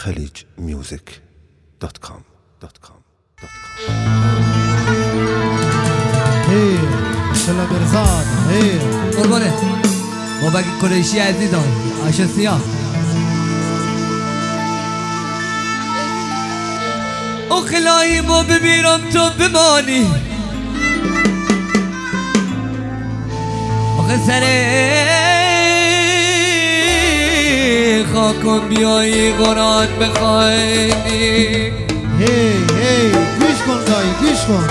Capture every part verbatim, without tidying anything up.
خلیج میوزیک دات کام دات کام دات کام. هی سلام برزاد هی قربانه بابک قریشی عزیزان آش سیاه اخلایی ما بمیرم تو بمانی آخه سر خاکم بیایی قرآن بخوانی هی هی گوش کن دایی گوش کن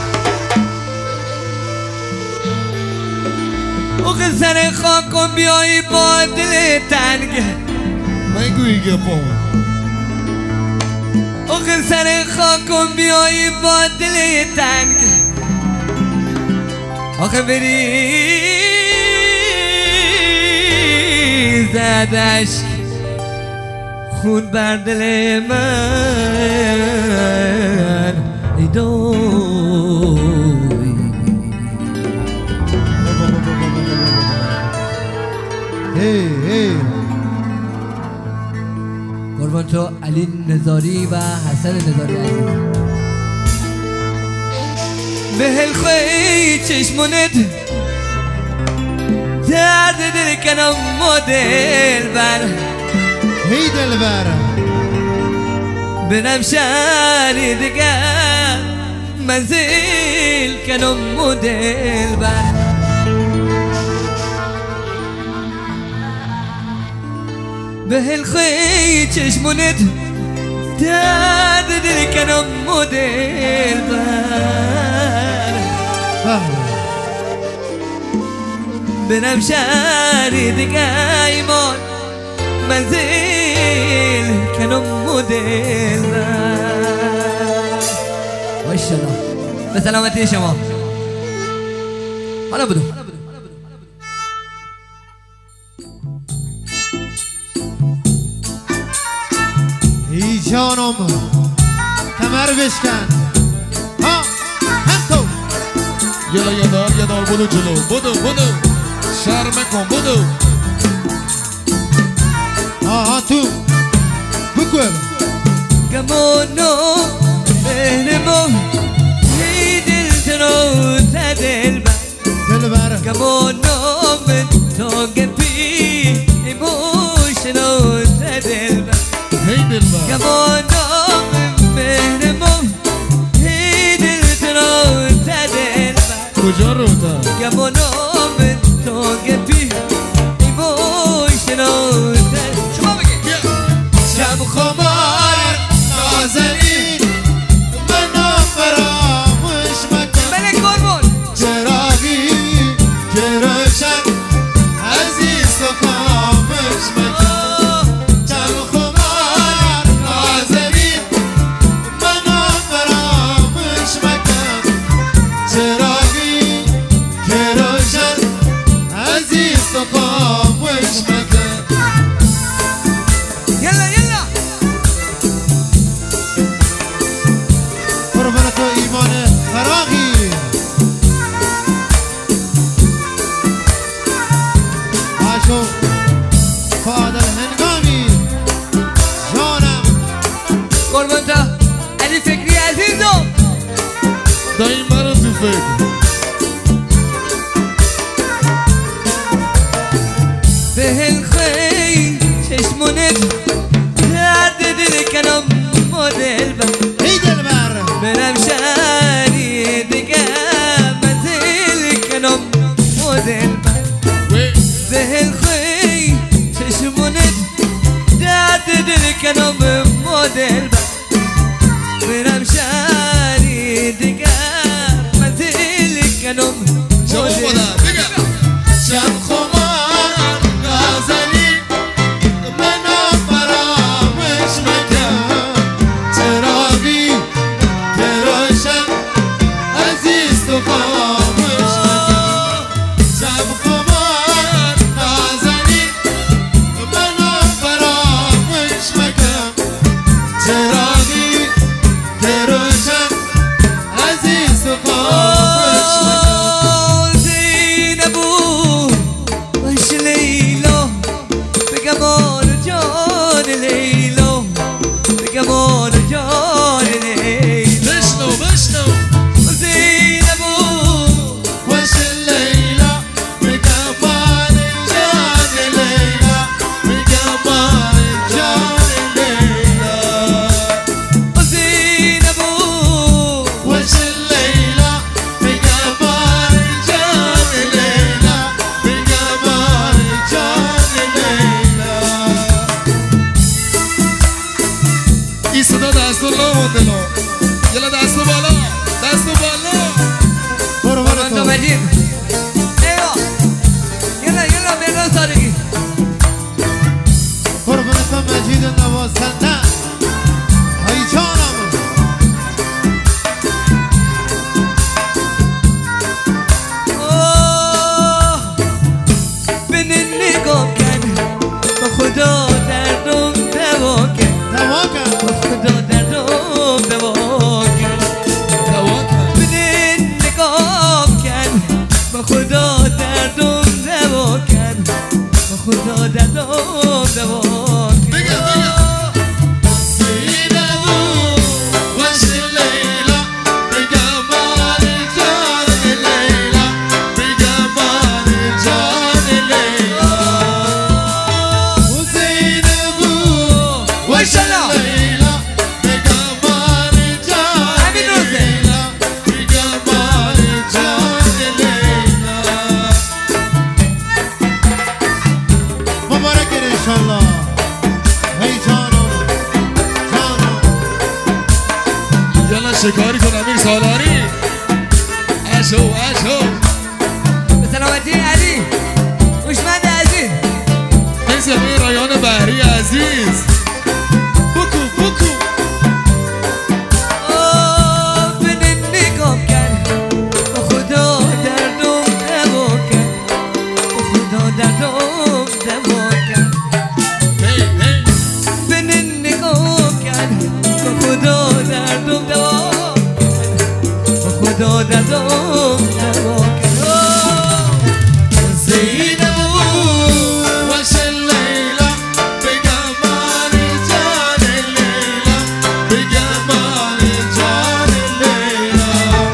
آخه سر خاکم بیایی با دل تنگ مگوی گپا آخه سر خاکم بیایی با دل تنگ آخه بری زدش خون بر دل من ای دوی هی هی قربان تو علی نظاری و حسن نظاری عزیز به هلخوی چشمونت درد دل کنم ما دل بر هی دل بر برم شهری دیگر منزل کنم ما دل بر به هلخوی چشمونت درد دل کنم ما دل بر برم شهری دیگه ایمان منزل کنم مدل ماشاءالله به سلامتی شما حالا بدو ای جانم کمر بشکن ها هم تو یلا یلا یلا بدو جلو بدو بدو شرم کن بدو ها تو بگو گمانو مهربان ای دل تنو تدل بر دل بر گمانو من تو گپی ایموشنو تدل بر هی دل بر گمانو مهربان ای دل تنو تدل بر کجا رو تا گمانو من تو گپی ایموشنو تدل شما بگید شب خمار نازنین منو فراموش مکن بله قربون چراغی که روشن عزیز تو خاموش مکن شب خمار نازنین منو فراموش مکن چراغی که روشن عزیز تو خاموش مکن یلا یلا قربان تو ایمان فراغی آشو فادر هنگامی جانم قربان تا علی فکری عزیزم دایی مرا تو فکر به هلخوی چشمونت درد دل کنم مدل بر ای دل بر برم شهری دیگه منزل کنم مدل بر به هلخوی چشمونت درد دل کنم مدل بر برم شهری دیگه منزل کنم مدل شب خمار نازنی منو فراموش مکن چراغی که روشن عزیز تو خاموش مکن شب خمار نازنی منو فراموش مکن چراغی صدا دست و لا مونده لا یلا دست و بالا دست و بالا قربان تو مجید ایوا یلا یلا مردان سارگی قربان تو مجید نوازنده ای جانم بنین نگاه کن با خدا دردم دوا کن دوا کن با خدا دردم دوا کن دوا کن بنین نگاه کن با خدا دردم دوا کن با خدا دردم دوا کن بگم بگم سینمو وش لیلا بگم آن جان لیلا بگم آن جان لیلا حسینمو وش لیلا بگم آن جان لیلا بگم آن جان لیلا مبارک انشالله ای جانم جانم یلا شکاری کن امیر سالاری اشو اشو به سلامتی علی هوشمند عزیز مثل امیر رایان بحری عزیز بکو بکو آه بنین نگاه کن با خدا دردم دوا کن با خدا دردم دوا کن هی هی بنین نگاه کن با خدا دردم دوا کن با خدا دردم دوا کن آه زینبو وش لیلا بگم آن جان لیلا بگم آن جان لیلا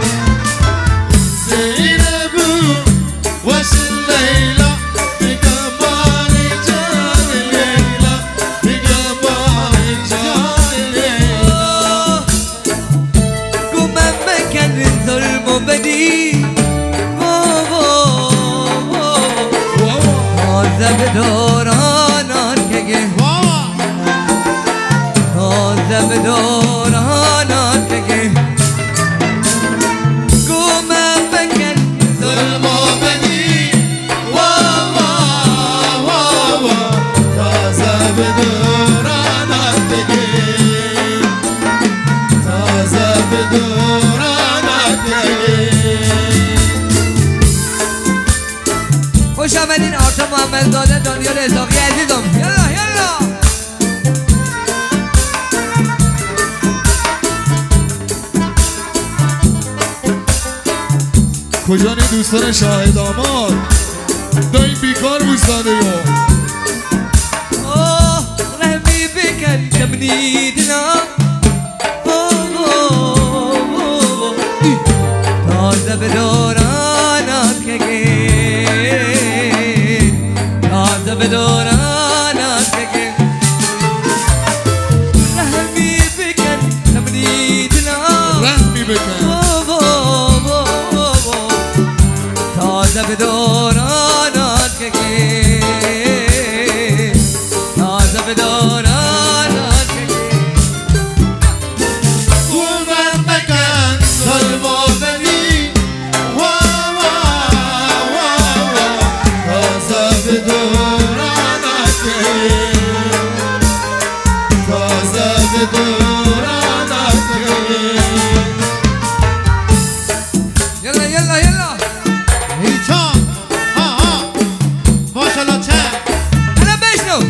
زینبو وش لیلا بگم آن جان لیلا بگم آن جان لیلا گمم مکن ظلم و بدی وا وا وا تازه به دورانان که واوا تازه به دورانان که گمم مکن ظلم و بدی وا وا وا وا تازه به دورانت بگیر تازه به دورانت بگیر خوش آمدین آرتا محمدزاده دانیال اسحاقی عزیزم یلا یلا کجا نی دوستان شاهد آماد دایی بیکار بوستانه یا آه رحمی بکن کمنی دلم تازه به دورانت که تازه به دورانت که رحمی بکن کمنی دلم رحمی بکن تازه به دورانت که تازه به دورانت که اومد بکن ظلم و بدی وا وا وا وا تازه به دورانت بگیر تازه به دورانت بگیر یلا یلا یلا ای جان ها ها ماشالله چه حالا بشنو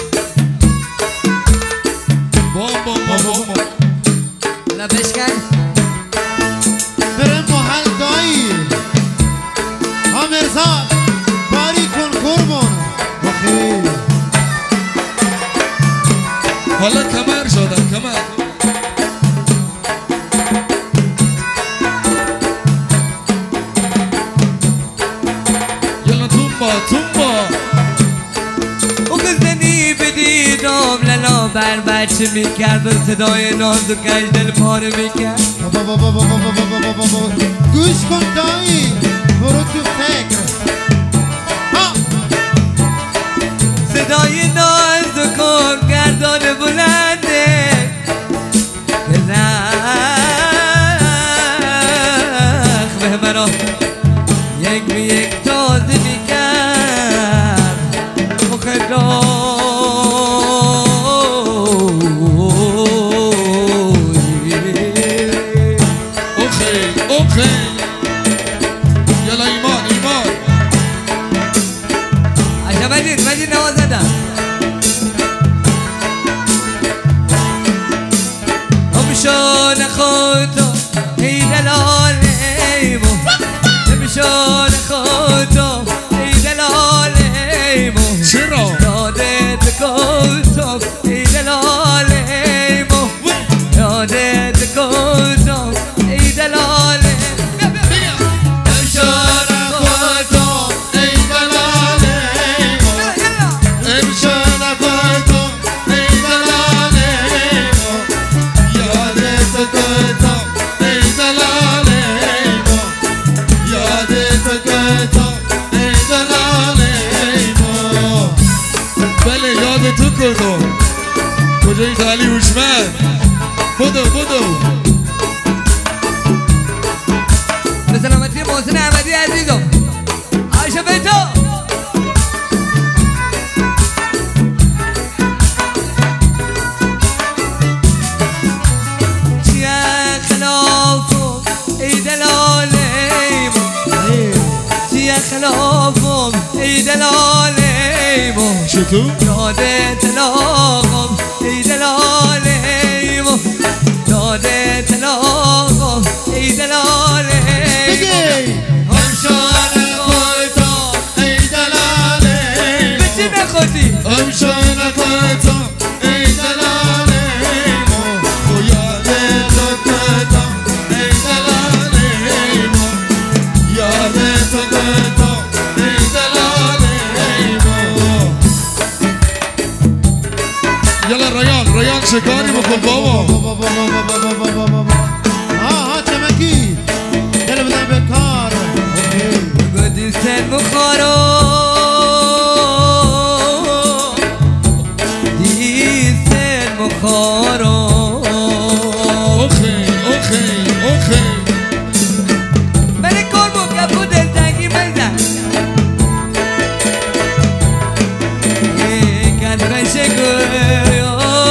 بام بام بام بام حالا بشکن برم محل دایی ها مرزاد باری کن قربان بخیر حالا کمر شدن کمر یلا تومبا تومبا او گزنی بدیدم للا بر بچه میکرد و صدای نازکش دل پاره میکرد بابا بابا بابا بابا بابا بابا گوش کن دایی برو تو فکر ها صدای نازک و گردان بلنده اوخی اوخی یلا ایمان ایمان عجب مجید مجید نوازدم امشان خودتو ای دلال ایمو امشان خودتو ای دلال ایمو چرا؟ یادت گفتم ای دلال ایمو یادت گفتم ای دلال امشان خودتو ای دلال ایمو امشان خودتو ای دلال ایمو یادت گفتم ای دلال ایمو یادت گفتم ای دلال ایمو بله یادتو کردم کجایی علی هوشمند بدو بدو به سلامتی محسن احمدی عزیزم عایشه بیتو چیه خلافم ای دلال ایمو چیه خلافم ای دلال ایمو چطور؟ یادت لاغم ای دلال ایمو یادت لاغم ای دلال ایمو همشان خودتو ای دلال ایمو به چی نخوردی؟ همشان خودتو ای دلال ایمو خو یادتو کردم ای دلال ایمو یادتو کردم ای دلال ایمو یلا ریان ریان شکاری بکن بابا بابا بابا بابا بابا بابا ها ها چمکی دل بدن به کار گدی سن بخارو دی سن بخارو اوخی اوخی اوخی بله کار با کپو دلتنگی بزن کن خشگویا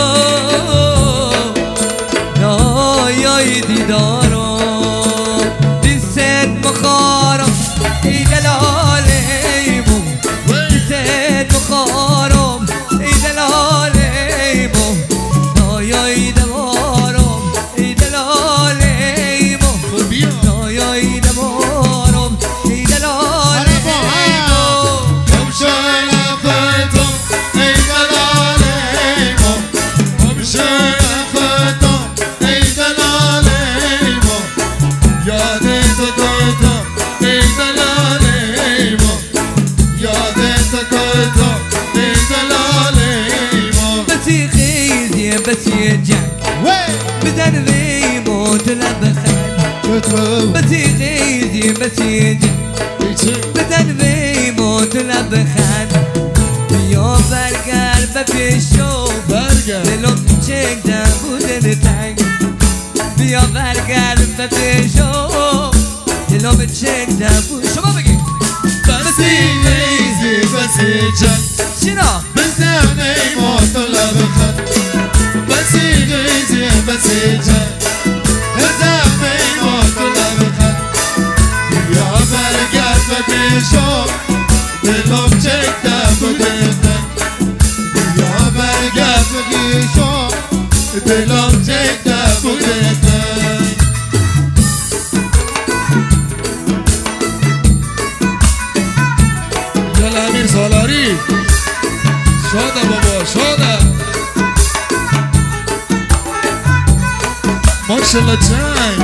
نایای دیدارو دی سن بخارو ای دلال ایمو دی سن بخارو ای دلال ایمو نایای دوارم ای دلال ایمو خب بیا نایای دوارم ای دلال ایمو همشان خودتو ای دلال ایمو همشان خودتو ای دلال ایمو یادتو کردم ای دلال ایمو یادتو کردم ای دلال ایمو بسی خیزی بسی جنگ وی بزن ویمو دلم بخند چطور بسی خیزی بسی جنگ ایچه بزن ویمو دلم بخند بیا برگر به پیشو برگرد دلم چکده بودن تنگ بیا برگر به پیشو دلم چکده بود شما بگید بسی ریزی بسی جنگ چرا؟ بزن ایمو دلم بخند بسی ریزی بسی جنگ بزن ایمو دلم بخند بیا برگرد به پیشو دلم چکده بودن بیا برگرد به پیشو دلم چکده بودن یلا امیر سالاری شاده بابا شاده ماشالله جنگ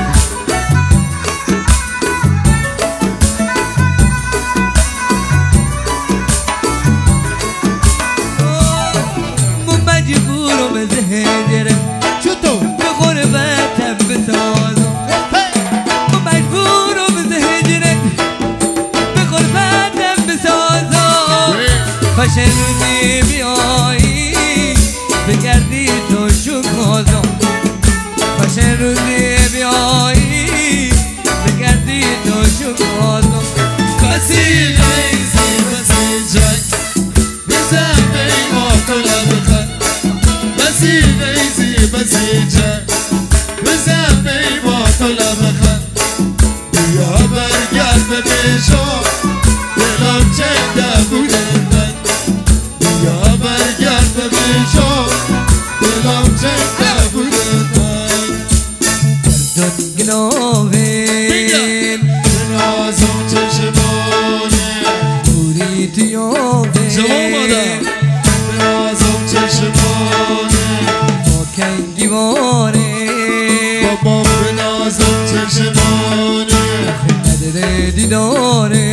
من مجبورم زهجرم چطور به غربتم بسازم من مجبورم زهجرم به غربتم بسازم فشرونی بیایی بگردی تو شکازم فشرونی بیایی بگردی تو شکازم بسی ریزی بسی جنگ بزن ایما تو لبخند بسی ریزی بسیجه بزن بی با تو لبخند بیا برگرد به پیشم دلم چنده بوده من بیا برگرد به پیشم دلم چنده بوده من گردن گناهین بنازم چشمانه پوری تویاوین جواب مادر بنازم چشمانه با کنگیوانه بابا بنازم چشمانه نداره دیداره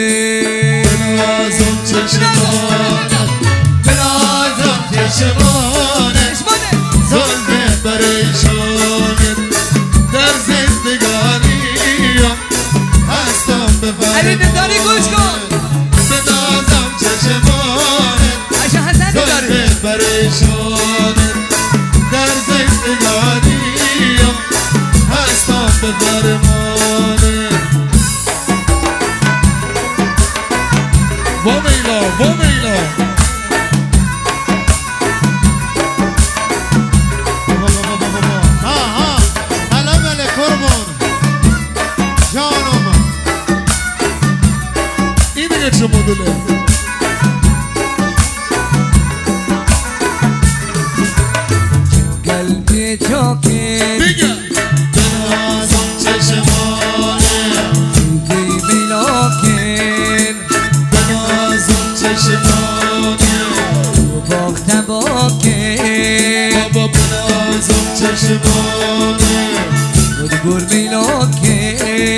بنازم چشمانه بنازم چشمانه ظلم پریشانه در زندگانیم هستم به علی نداری گوش کن بنازم چشمانه عشا حسن ظلم نداره پریشانه در زندگانیم هستم به فرمانه و میلا و میلا ها ها سلام علی قربان جانم این دیگه چه مدله قلبی چاکه دیگه بنازم چشمانه بی میلاکن بنازم چشمانه باخت باکن بابا بنازم چشمانه بودگور میلاکن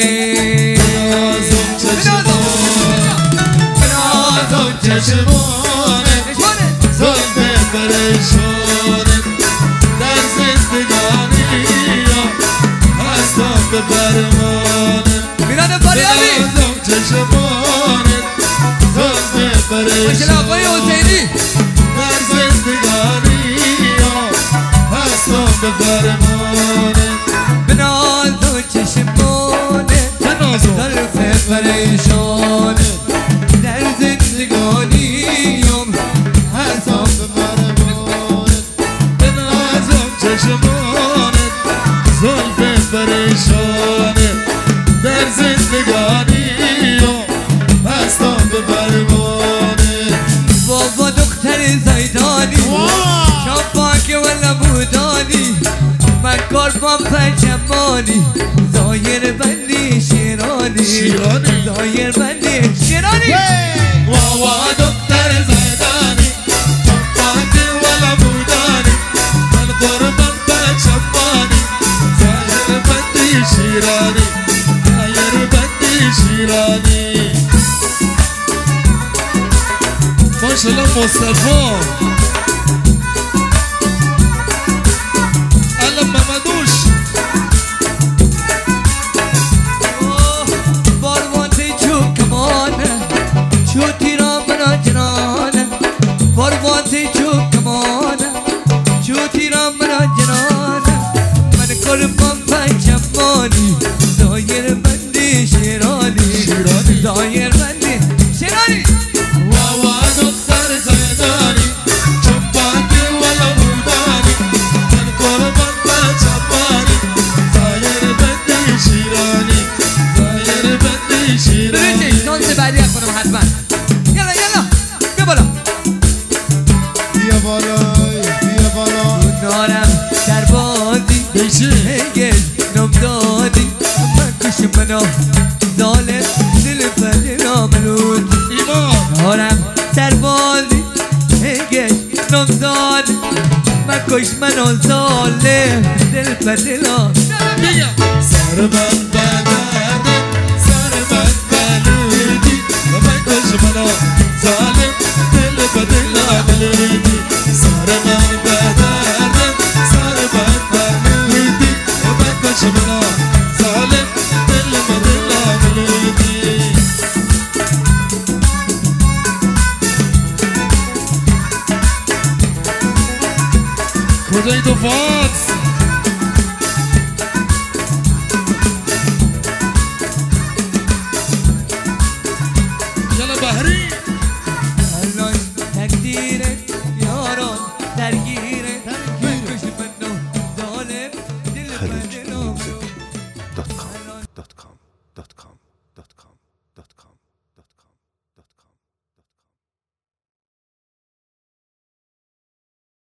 بنازم چشمانه بنازم چشمانه ظلم پریشانه در زندگانیم هستم به فرمانه میران فریابی بنازم چشمانه ظلم ماشل آقای پریشانه حسینی در زندگانیم هستم به فرمانه بناز و چشمانه بنازم ظرف پریشانه در زندگانیم هستم به فرمانه بنازم چشمانه زلف پریشانه در زندگانیم هستم به فرمانه بابا دختر زیدانی شاپاک ولا بودانی من کاربان پنجمانی زایر بندی شیرانی شیرانی. زایر بندی شیرانی واوا دختر زیدانی چپاتی ولا بودانی من قربان پشمانی زایر بندی شیرانی زایر بندی شیرانی ماشالله مصطفی علم ممدوش باروانتی چو کمانه چو تیرا منا جنانه باروانتی چو کمانه چو تیرا منا جنانه من قربان پنجمانی زایر بندی شیرانی شیرانی. زایر بندی شیرانی واوا دختر زیدانی چپاتی ولا بودانی من قربان پشمانی زایر بندی شیرانی زایر بندی شیرانی برید دانس بعدی کنم حتما یلا یلا بیا بالا بیا بالا بیا بالا نارم در بازی بیشی هنگل نم دادی من کش منو ظالم دل بدی ناملود ایمان نارم در بازی هنگل نم دادی من کش منو ظالم دل بدی ناملود بیا سر من بدرده سر من بلودی من کش منو ظالم دل بدل آملودی سر من بدرده سر من بلودی من کش منو ظالم دل بدل آملودی کجایی تو فاز